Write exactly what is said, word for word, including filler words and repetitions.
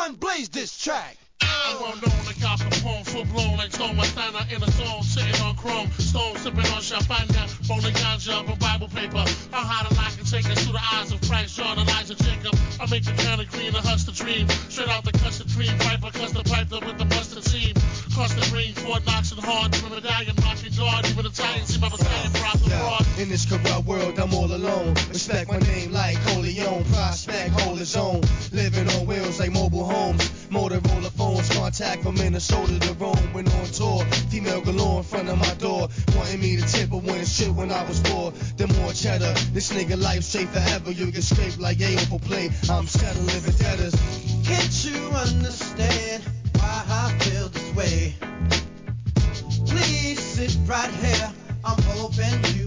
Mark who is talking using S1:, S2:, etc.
S1: son, blaze this track.
S2: I'm well known like Al Capone, full blown like Stone Montana in a zone, sitting on chrome, stone sipping on champagne, rolling ganja on Bible paper. I'm hot and I can take us through the eyes of Christ, John, Elijah, Jacob. I make the county green, a hush the dream, straight out the custard cream, viper, custard piper with the mustard seam. Cluster green, Fort Knox and hard, the medallion, rocking guard, even Italian, see my battalion, rock the broad.
S3: In this corrupt world, I'm all alone. Respect my name like Coleon, prospect, hold his own. Living on wheels like mobile homes, Motorola phones, contact from Minnesota to Rome. Went on tour, female galore in front of my door, wanting me to tip, but wouldn't shit when I was poor. The more cheddar, this nigga life straight forever. You get scraped like Yayo for play. I'm settling living debtors.
S4: Can't you understand why I feel this way? Please sit right here. I'm hoping you